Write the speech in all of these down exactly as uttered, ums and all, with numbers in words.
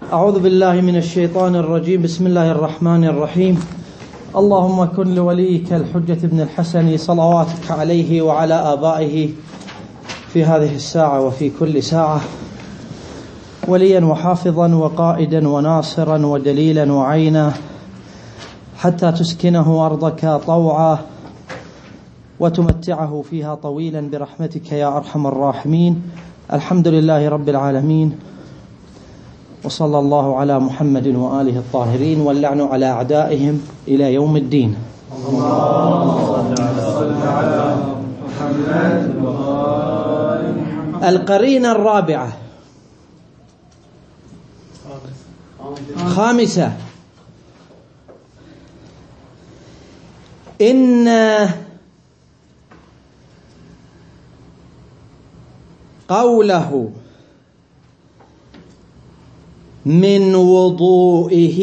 أعوذ بالله من الشيطان الرجيم. بسم الله الرحمن الرحيم. اللهم كن لوليك الحجة ابن الحسن صلواتك عليه وعلى آبائه في هذه الساعة وفي كل ساعة وليا وحافظا وقائدا وناصرا ودليلا وعينا حتى تسكنه أرضك طوعا وتمتعه فيها طويلا برحمتك يا أرحم الراحمين. الحمد لله رب العالمين، وصلى الله على محمد وآله الطاهرين، واللعن على أعدائهم إلى يوم الدين. اللهم صل على محمد وآل محمد. القرينة الرابعة خامسة: إن قوله من وضوئه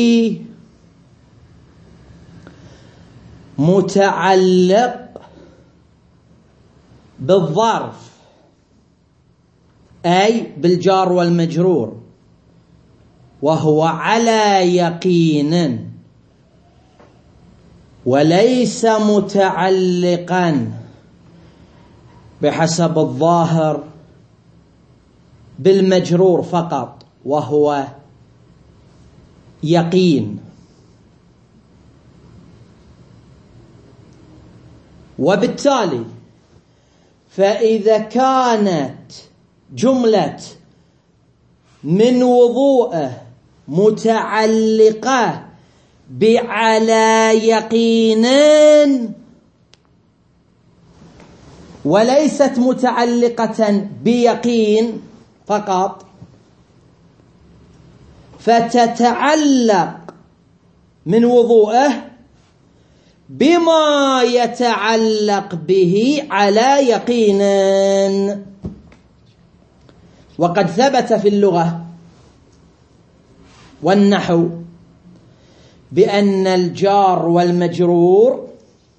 متعلق بالظرف، أي بالجار والمجرور، وهو على يقين، وليس متعلقا بحسب الظاهر بالمجرور فقط وهو يقين. وبالتالي فإذا كانت جملة من وضوءه متعلقة بعلى يقين وليست متعلقة بيقين فقط، فتتعلق من وضوءه بما يتعلق به على يقين. وقد ثبت في اللغة والنحو بأن الجار والمجرور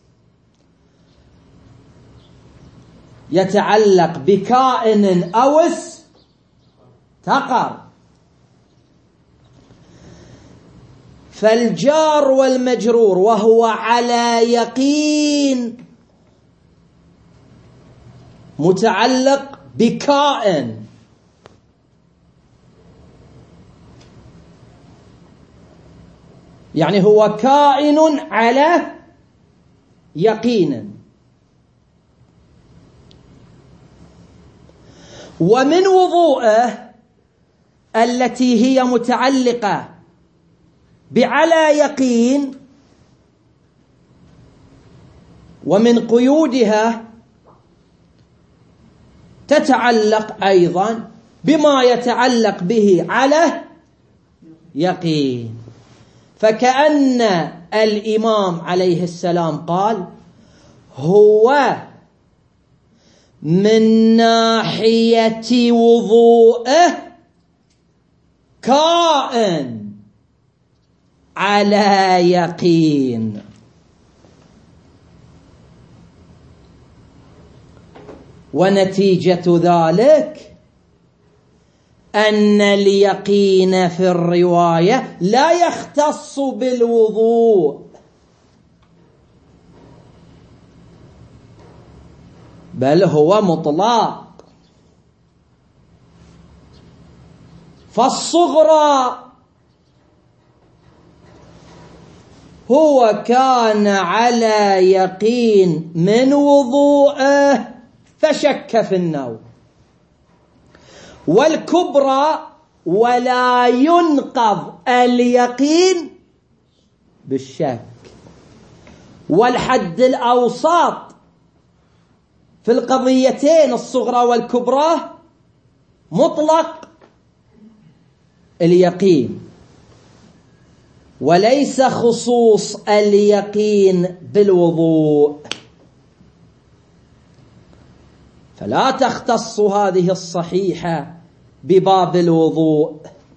يتعلق بكائن أو استقر، فالجار والمجرور وهو على يقين متعلق بكائن، يعني هو كائن على يقين. ومن وضوءه التي هي متعلقة بعلى يقين، ومن قيودها تتعلق أيضا بما يتعلق به على يقين. فكأن الإمام عليه السلام قال هو من ناحية وضوءه كائن على يقين. ونتيجة ذلك أن اليقين في الرواية لا يختص بالوضوء، بل هو مطلق. فالصغرى هو كان على يقين من وضوءه فشك في النوم، والكبرى ولا ينقض اليقين بالشك. والحد الأوسط في القضيتين الصغرى والكبرى مطلق اليقين، وليس خصوص اليقين بالوضوء. فلا تختص هذه الصحيحة بباب الوضوء.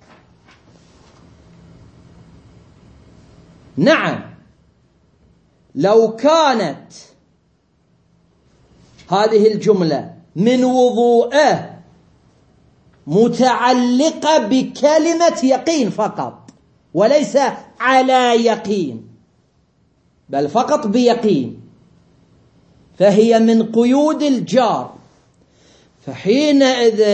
نعم، لو كانت هذه الجملة من وضوءه متعلقة بكلمة يقين فقط، وليس على يقين، بل فقط بيقين، فهي من قيود الجار. فحينئذ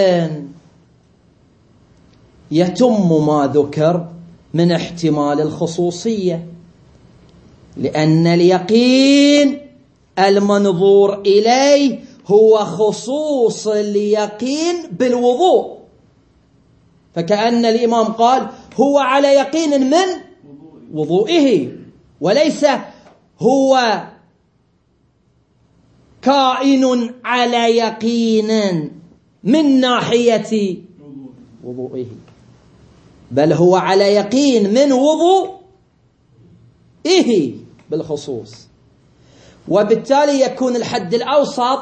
يتم ما ذكر من احتمال الخصوصية، لأن اليقين المنظور إليه هو خصوص اليقين بالوضوء، فكأن الإمام قال هو على يقين من وضوئه، وليس هو كائن على يقين من ناحية وضوئه، بل هو على يقين من وضوئه بالخصوص. وبالتالي يكون الحد الأوسط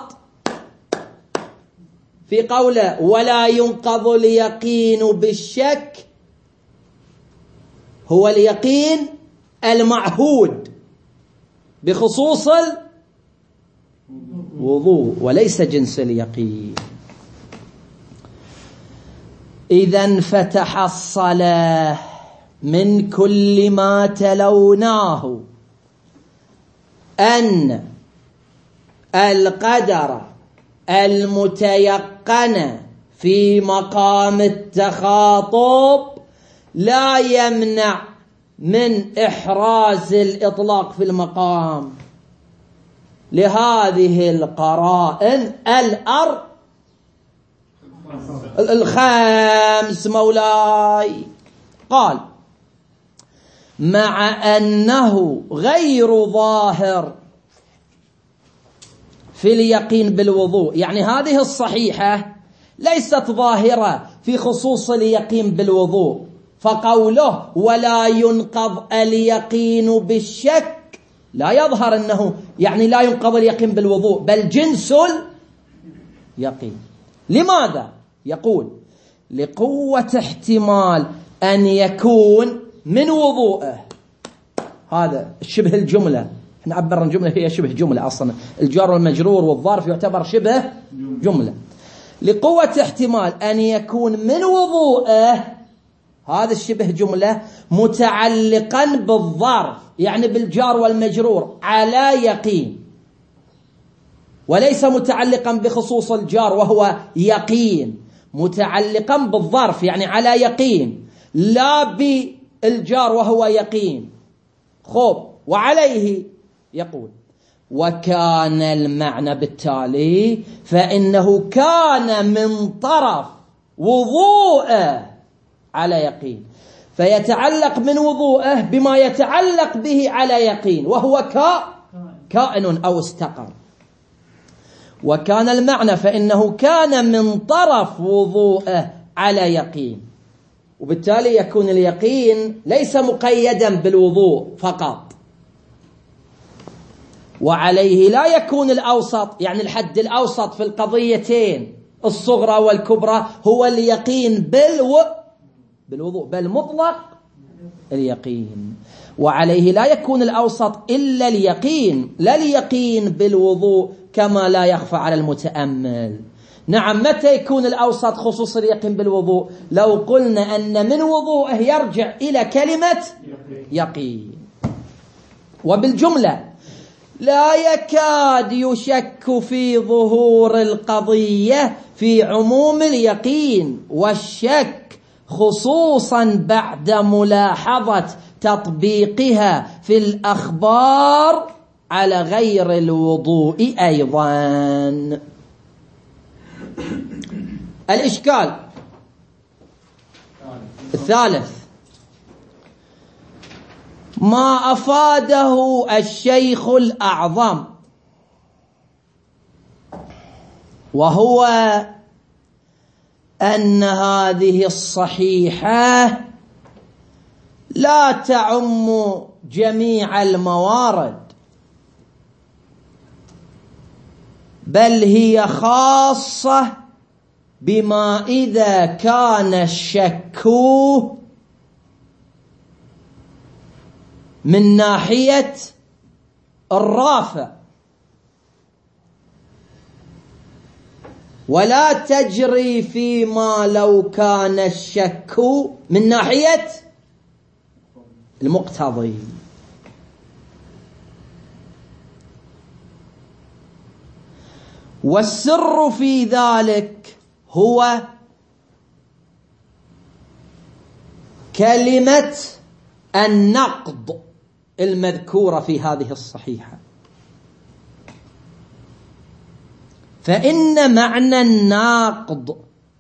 في قوله ولا ينقض اليقين بالشك هو اليقين المعهود بخصوص الوضوء وليس جنس اليقين. إذن فتحصل من كل ما تلوناه أن القدر المتيقن في مقام التخاطب لا يمنع من إحراز الإطلاق في المقام لهذه القرائن الأر الخامس مولاي. قال مع أنه غير ظاهر في اليقين بالوضوء، يعني هذه الصحيحة ليست ظاهرة في خصوص اليقين بالوضوء، فقوله ولا ينقض اليقين بالشك لا يظهر أنه يعني لا ينقض اليقين بالوضوء، بل جنس اليقين. لماذا؟ يقول لقوة احتمال أن يكون من وضوءه، هذا شبه الجملة، نعبر عن جملة هي شبه جملة أصلا، الجار والمجرور والظرف يعتبر شبه جملة. لقوة احتمال أن يكون من وضوءه، هذا الشبه جملة متعلقا بالظرف يعني بالجار والمجرور على يقين، وليس متعلقا بخصوص الجار وهو يقين، متعلقا بالظرف يعني على يقين لا بالجار وهو يقين. خب وعليه يقول وكان المعنى بالتالي فإنه كان من طرف وضوءه على يقين، فيتعلق من وضوءه بما يتعلق به على يقين وهو كائن أو استقر. وكان المعنى فإنه كان من طرف وضوءه على يقين، وبالتالي يكون اليقين ليس مقيدا بالوضوء فقط. وعليه لا يكون الأوسط، يعني الحد الأوسط في القضيتين الصغرى والكبرى هو اليقين بالو بالوضوء بل مطلق اليقين. وعليه لا يكون الأوسط إلا اليقين، لا اليقين بالوضوء كما لا يخفى على المتأمل. نعم، متى يكون الأوسط خصوص اليقين بالوضوء؟ لو قلنا أن من وضوءه يرجع إلى كلمة يقين. وبالجملة لا يكاد يشك في ظهور القضية في عموم اليقين والشك، خصوصا بعد ملاحظة تطبيقها في الأخبار على غير الوضوء أيضا. الإشكال الثالث ما أفاده الشيخ الأعظم، وهو أن هذه الصحيحة لا تعم جميع الموارد، بل هي خاصة بما إذا كان الشك من ناحية الرافع ولا تجري فيما لو كان الشك من ناحية المقتضي. والسر في ذلك هو كلمة النقض المذكورة في هذه الصحيحة. فإن معنى الناقض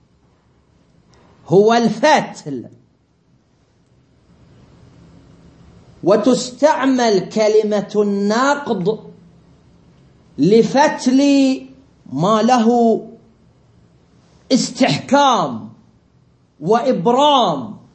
هو الفتل، وتستعمل كلمة الناقض لفتل ما له استحكام وإبرام،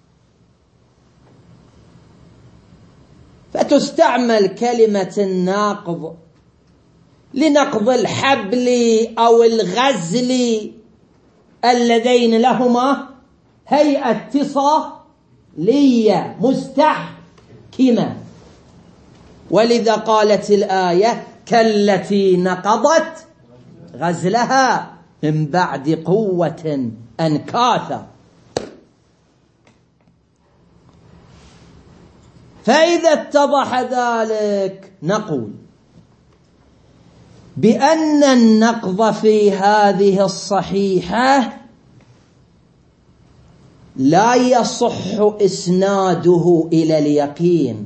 فتستعمل كلمة الناقض لنقض الحبل أو الغزل اللذين لهما هيئة اتصالية مستحكمة. ولذا قالت الآية كالتي نقضت غزلها من بعد قوة أنكاثا. فإذا اتضح ذلك نقول بأن النقض في هذه الصحيحة لا يصح إسناده إلى اليقين،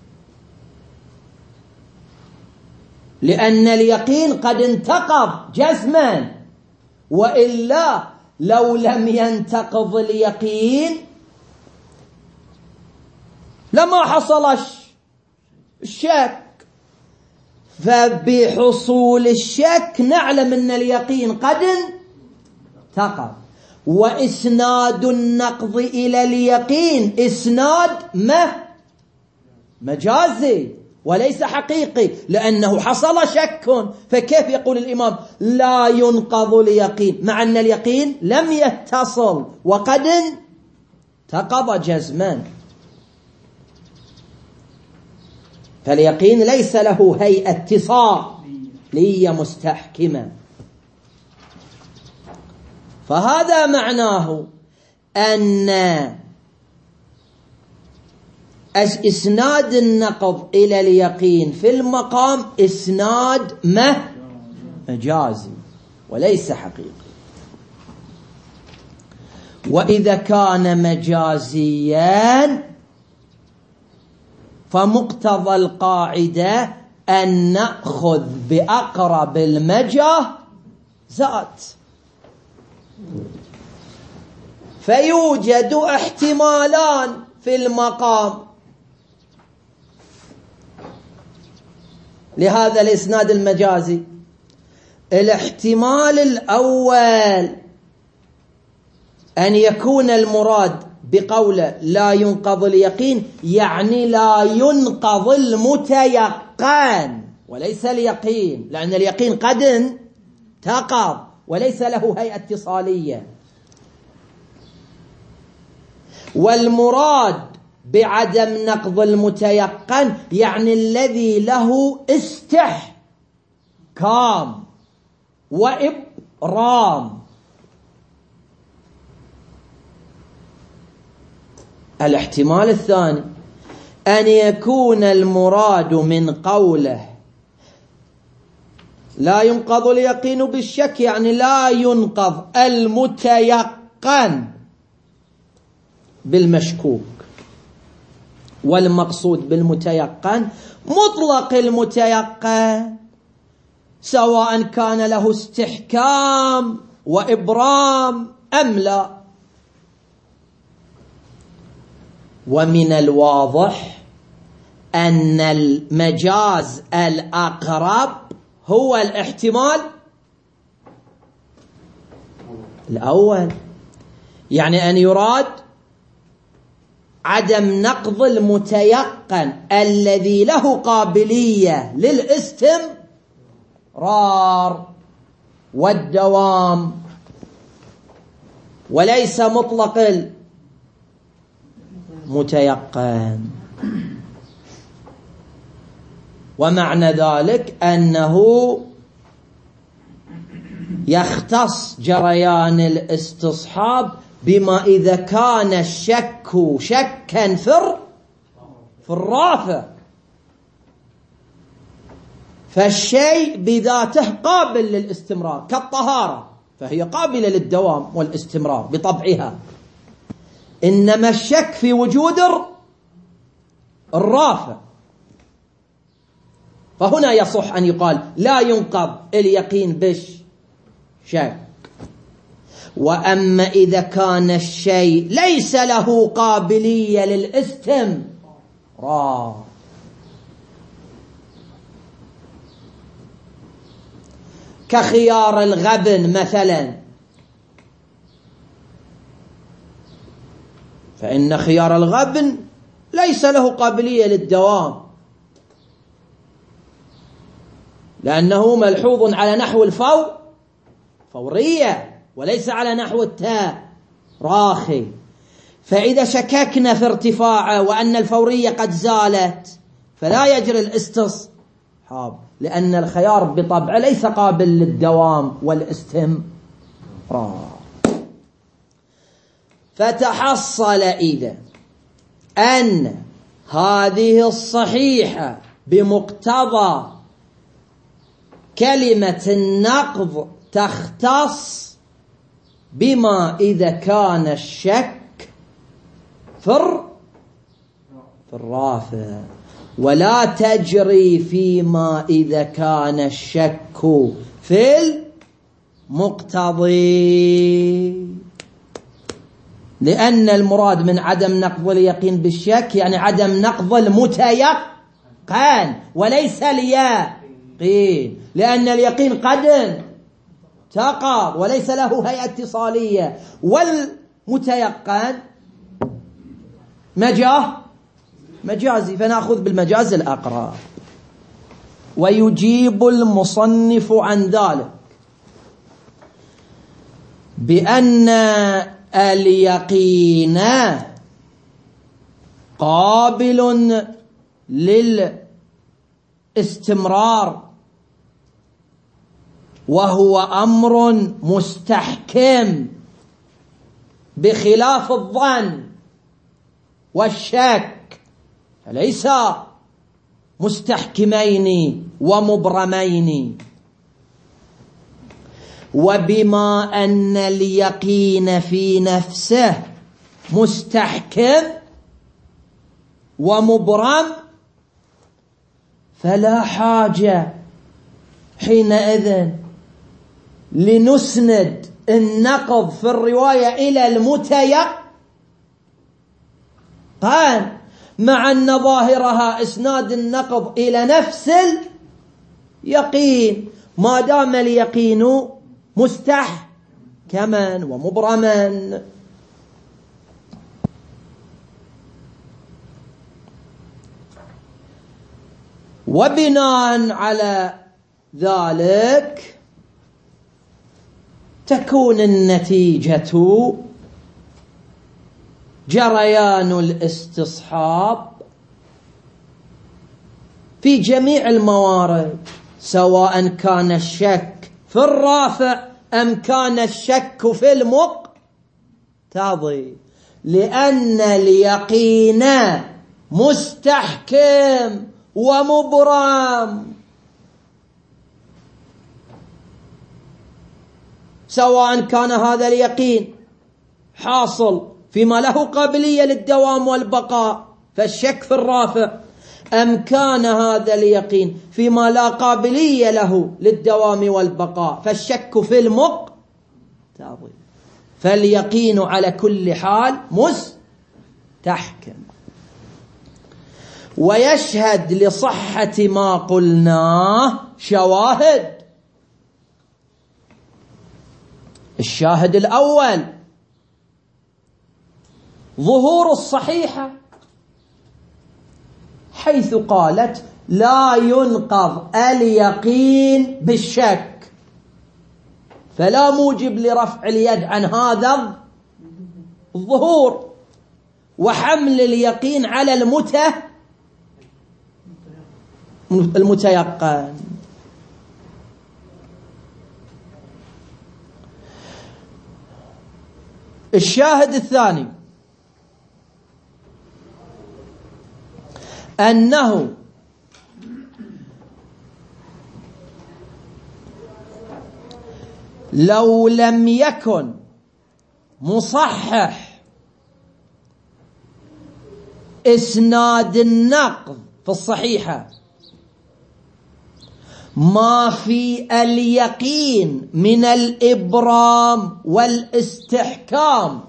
لأن اليقين قد انتقض جزما، وإلا لو لم ينتقض اليقين لما حصل الشك. فبحصول الشك نعلم أن اليقين قد انتقض. وإسناد النقض إلى اليقين إسناد ما مجازي وليس حقيقي، لأنه حصل شك. فكيف يقول الإمام لا ينقض اليقين مع أن اليقين لم يتصل وقد انتقض جزما؟ فاليقين ليس له هيئة اتصالية مستحكمة. فهذا معناه أن إسناد النقض إلى اليقين في المقام إسناد مجازي وليس حقيقي. وإذا كان مجازيا فمقتضى القاعدة أن نأخذ بأقرب المجازات. فيوجد احتمالان في المقام لهذا الإسناد المجازي. الاحتمال الأول أن يكون المراد بقوله لا ينقض اليقين يعني لا ينقض المتيقن وليس اليقين، لأن اليقين قد انتقض وليس له هيئة اتصالية. والمراد بعدم نقض المتيقن يعني الذي له استحكام وإبرام. الاحتمال الثاني أن يكون المراد من قوله لا ينقض اليقين بالشك يعني لا ينقض المتيقن بالمشكوك، والمقصود بالمتيقن مطلق المتيقن سواء كان له استحكام وإبرام أم لا. ومن الواضح أن المجاز الأقرب هو الاحتمال الأول، يعني أن يراد عدم نقض المتيقن الذي له قابلية للاستمرار والدوام وليس مطلق المتيقن. ومعنى ذلك أنه يختص جريان الاستصحاب بما إذا كان الشك شكا في في الرافع، فالشيء بذاته قابل للاستمرار كالطهارة، فهي قابلة للدوام والاستمرار بطبعها، إنما الشك في وجود الرافع، فهنا يصح أن يقال لا ينقض اليقين بالشك. وأما إذا كان الشيء ليس له قابلية للاستمرار، كخيار الغبن مثلا، فإن خيار الغبن ليس له قابلية للدوام، لأنه ملحوظ على نحو الفور فورية وليس على نحو التاء راخي، فإذا شككنا في ارتفاعه وأن الفورية قد زالت فلا يجري الاستصحاب، لأن الخيار بطبعه ليس قابل للدوام والاستمرار. فتحصل إذا أن هذه الصحيحة بمقتضى كلمة النقض تختص بما إذا كان الشك في الرافع، ولا تجري فيما إذا كان الشك في المقتضي، لأن المراد من عدم نقض اليقين بالشك يعني عدم نقض المتيقن وليس اليقين، لأن اليقين قد تقض وليس له هيئة اتصالية، والمتيقن مجاه مجازي، فنأخذ بالمجاز الأقرب. ويجيب المصنف عن ذلك بأن اليقين قابل للاستمرار، وهو أمر مستحكم بخلاف الظن والشك، فليس مستحكمين ومبرمين. وبما أن اليقين في نفسه مستحكم ومبرم فلا حاجة حينئذ لنسند النقض في الرواية إلى المتيقن، مع أن ظاهرها إسناد النقض إلى نفس اليقين، ما دام اليقين مستحكما ومبرما. وبناء على ذلك تكون النتيجة جريان الاستصحاب في جميع الموارد، سواء كان الشك في الرافع أم كان الشك في المقتضي، لأن اليقين مستحكم ومبرم، سواء كان هذا اليقين حاصل فيما له قابلية للدوام والبقاء فالشك في الرافع، أم كان هذا اليقين فيما لا قابلية له للدوام والبقاء فالشك في المقتضي، فاليقين على كل حال مستحكم. ويشهد لصحة ما قلناه شواهد. الشاهد الأول ظهور الصحيحة، حيث قالت لا ينقض اليقين بالشك، فلا موجب لرفع اليد عن هذا الظهور وحمل اليقين على المته المتيقن. الشاهد الثاني أنه لو لم يكن مصحح إسناد النقض في الصحيحة ما في اليقين من الإبرام والاستحكام،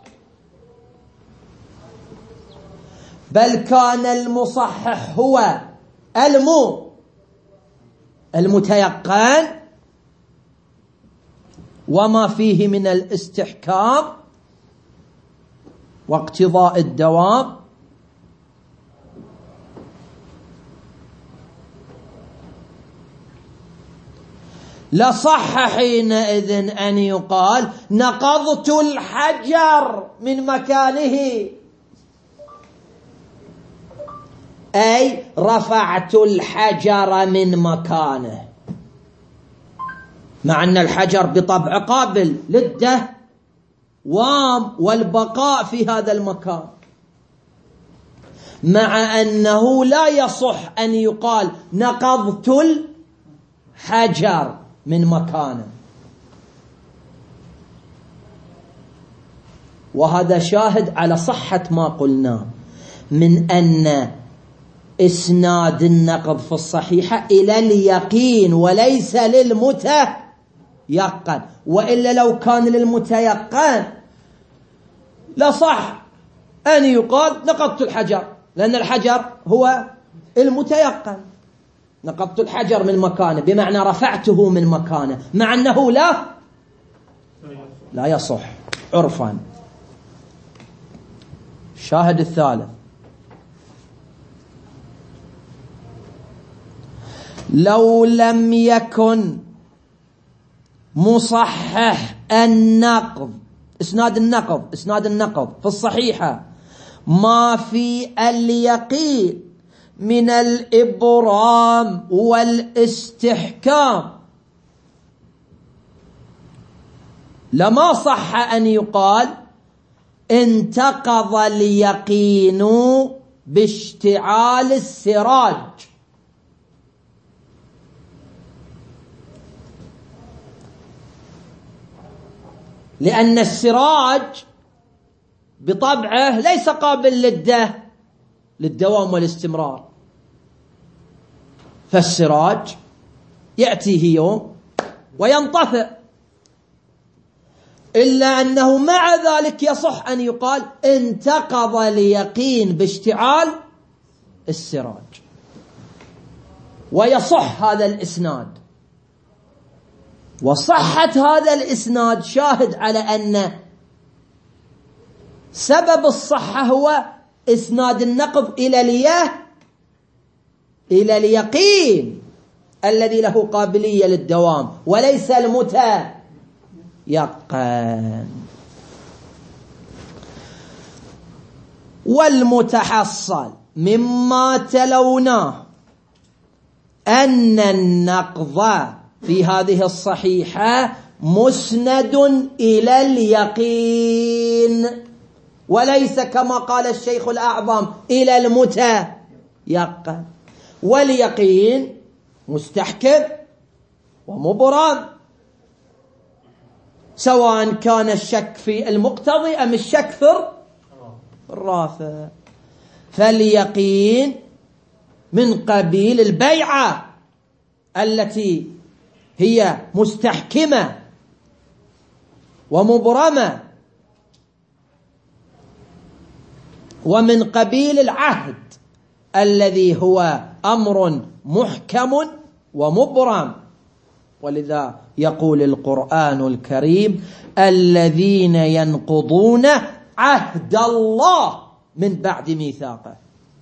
بل كان المصحح هو المو المتيقن وما فيه من الاستحكام واقتضاء الدوام، لصح حينئذ أن يقال نقضت الحجر من مكانه، أي رفعت الحجر من مكانه، مع أن الحجر بطبع قابل للدوام والبقاء في هذا المكان، مع أنه لا يصح أن يقال نقضت الحجر من مكانه. وهذا شاهد على صحة ما قلناه من أن إسناد النقض في الصحيحة إلى اليقين وليس للمتيقن، وإلا لو كان للمتيقن لصح أن يقال نقضت الحجر، لأن الحجر هو المتيقن، نقضت الحجر من مكانه بمعنى رفعته من مكانه، مع أنه لا لا يصح عرفا. الشاهد الثالث لو لم يكن مصحح النقض إسناد النقض إسناد النقض في الصحيحة ما في اليقين من الإبرام والاستحكام، لما صح أن يقال انتقض اليقين باشتعال السراج، لأن السراج بطبعه ليس قابل للده للدوام والاستمرار، فالسراج يأتيه يوم وينطفئ، إلا أنه مع ذلك يصح أن يقال انتقض اليقين باشتعال السراج، ويصح هذا الإسناد. وصحة هذا الإسناد شاهد على أن سبب الصحة هو إسناد النقض إلى اليه إلى اليقين الذي له قابلية للدوام وليس المتيقن. والمتحصل مما تلوناه أن النقض في هذه الصحيحة مسند إلى اليقين وليس كما قال الشيخ الأعظم إلى المتيقن، واليقين مستحكم ومبرم، سواء كان الشك في المقتضي أم الشك في الرافع. فاليقين من قبيل البيعة التي هي مستحكمة ومبرمة، ومن قبيل العهد الذي هو أمر محكم ومبرم. ولذا يقول القرآن الكريم الذين ينقضون عهد الله من بعد ميثاقه.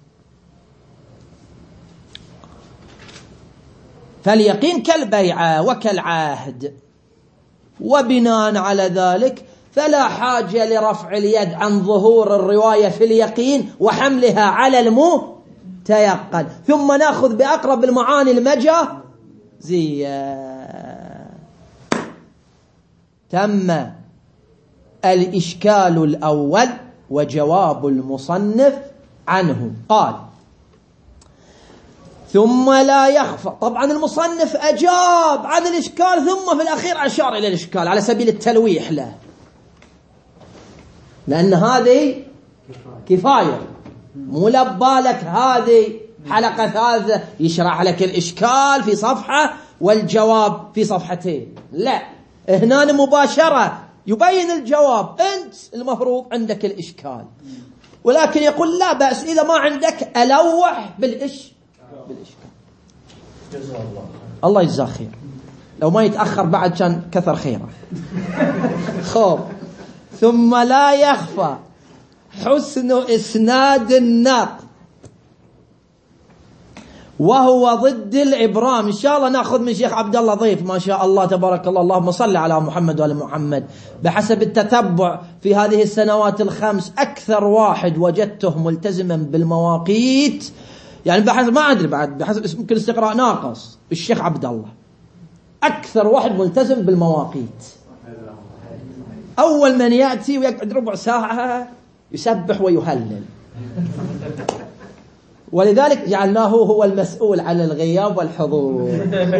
فاليقين كالبيعة وكالعهد، وبناء على ذلك فلا حاجة لرفع اليد عن ظهور الرواية في اليقين وحملها على المتيقن. ثم نأخذ بأقرب المعاني المجازية. تم الإشكال الأول وجواب المصنف عنه. قال ثم لا يخفى. طبعا المصنف أجاب عن الإشكال ثم في الأخير أشار إلى الإشكال على سبيل التلويح له، لأن هذه كفاية، مو لبالك هذه حلقة ثالثة يشرح لك الإشكال في صفحة والجواب في صفحتين. لا، هنا مباشرة يبين الجواب. أنت المفروض عندك الإشكال، ولكن يقول لا بأس إذا ما عندك ألوح بالإش بالإشكال. جزاه الله الله يجزاه خير، لو ما يتأخر بعد كان كثر خيره. خب ثم لا يخفى حسن إسناد النقد وهو ضد الإبرام. إن شاء الله نأخذ من شيخ عبد الله ضيف ما شاء الله تبارك الله، اللهم صل على محمد وعلى محمد. بحسب التتبع في هذه السنوات الخمس أكثر واحد وجدته ملتزما بالمواقيت، يعني بحسب ما أدري بعد بحسب يمكن استقراء ناقص، الشيخ عبد الله أكثر واحد ملتزم بالمواقيت. أول من يأتي ويقعد ربع ساعة يسبح ويهلل، ولذلك جعلناه هو المسؤول عن الغياب والحضور.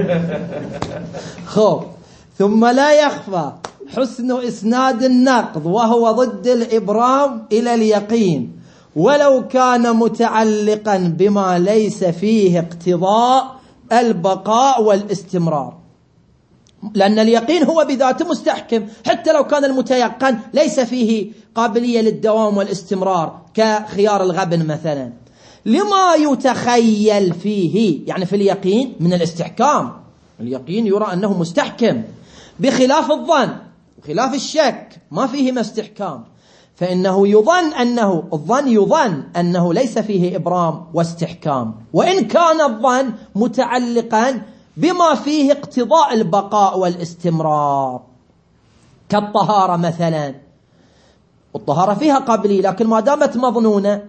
خب ثم لا يخفى حسن إسناد النقض وهو ضد الإبرام إلى اليقين ولو كان متعلقا بما ليس فيه اقتضاء البقاء والاستمرار، لأن اليقين هو بذاته مستحكم حتى لو كان المتيقن ليس فيه قابلية للدوام والاستمرار كخيار الغبن مثلا، لما يتخيل فيه يعني في اليقين من الاستحكام. اليقين يرى أنه مستحكم بخلاف الظن وخلاف الشك ما فيه ما استحكام، فإنه يظن أنه الظن يظن أنه ليس فيه إبرام واستحكام، وإن كان الظن متعلقا بما فيه اقتضاء البقاء والاستمرار كالطهارة مثلا. والطهارة فيها قابلية، لكن ما دامت مظنونة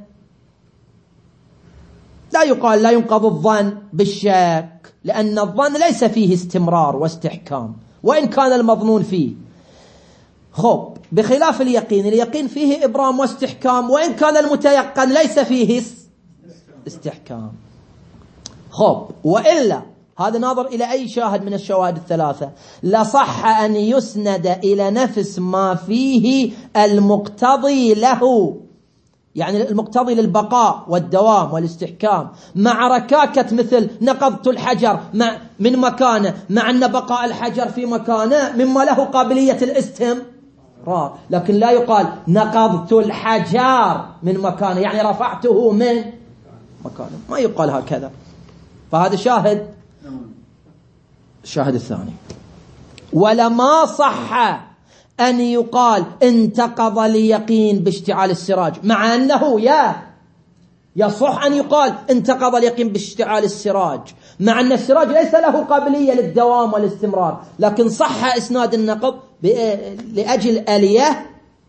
لا يقال لا ينقض الظن بالشك، لأن الظن ليس فيه استمرار واستحكام وإن كان المظنون فيه. خب بخلاف اليقين، اليقين فيه إبرام واستحكام وإن كان المتيقن ليس فيه استحكام. خب وإلا هذا ناظر إلى أي شاهد من الشواهد الثلاثة، لصح أن يسند إلى نفس ما فيه المقتضي له، يعني المقتضي للبقاء والدوام والاستحكام، مع ركاكة مثل نقضت الحجر مع من مكانه، مع أن بقاء الحجر في مكانه مما له قابلية الاستمرار، لكن لا يقال نقضت الحجر من مكانه يعني رفعته من مكانه، ما يقال هكذا. فهذا شاهد. الشاهد الثاني، ولما صح أن يقال انتقض اليقين باشتعال السراج، مع أنه يا يصح أن يقال انتقض اليقين باشتعال السراج مع أن السراج ليس له قابلية للدوام والاستمرار، لكن صح إسناد النقض لأجل آلية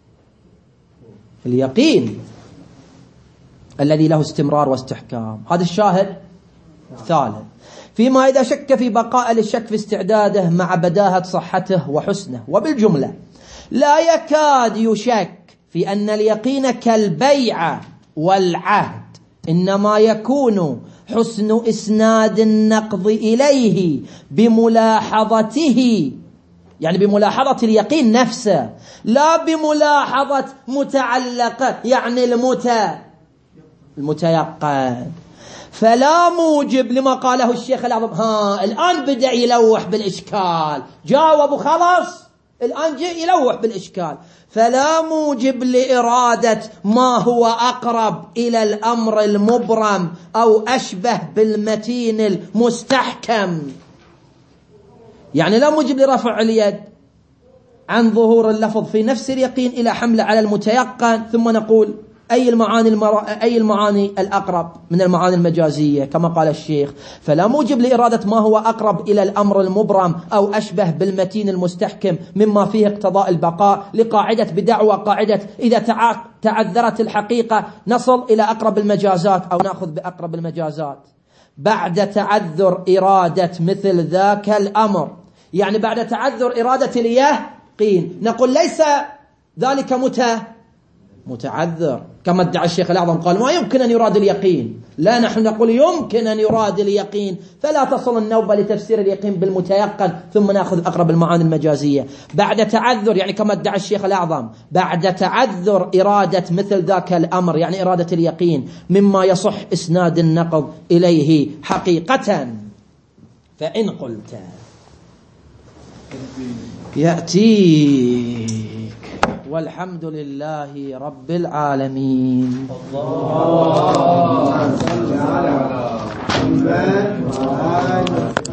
اليقين الذي له استمرار واستحكام. هذا الشاهد الثالث. فيما إذا شك في بقاء للشك في استعداده مع بداهة صحته وحسنه. وبالجملة لا يكاد يشك في أن اليقين كالبيعة والعهد، إنما يكون حسن إسناد النقض إليه بملاحظته، يعني بملاحظة اليقين نفسه، لا بملاحظة متعلقة يعني المتى المتيقن. فلا موجب لما قاله الشيخ الأعظم، ها الآن بدأ يلوح بالإشكال، جاوب وخلاص الآن جاء يلوح بالإشكال. فلا موجب لإرادة ما هو أقرب إلى الأمر المبرم أو أشبه بالمتين المستحكم، يعني لا موجب لرفع اليد عن ظهور اللفظ في نفس اليقين إلى حمله على المتيقن، ثم نقول أي المعاني المر... أي المعاني الأقرب من المعاني المجازية كما قال الشيخ. فلا موجب لإرادة ما هو أقرب إلى الأمر المبرم أو أشبه بالمتين المستحكم مما فيه اقتضاء البقاء، لقاعدة بدعوى قاعدة إذا تع... تعذرت الحقيقة نصل إلى أقرب المجازات أو نأخذ بأقرب المجازات بعد تعذر إرادة مثل ذاك الأمر، يعني بعد تعذر إرادة اليقين نقول ليس ذلك متى متعذر، كما ادعى الشيخ الأعظم قال ما يمكن أن يراد اليقين. لا، نحن نقول يمكن أن يراد اليقين، فلا تصل النوبة لتفسير اليقين بالمتيقن ثم نأخذ أقرب المعاني المجازية. بعد تعذر يعني كما ادعى الشيخ الأعظم، بعد تعذر إرادة مثل ذاك الأمر يعني إرادة اليقين مما يصح إسناد النقض إليه حقيقة، فإن قلت يأتيك. والحمد لله رب العالمين. اللهم صل على محمد وعلى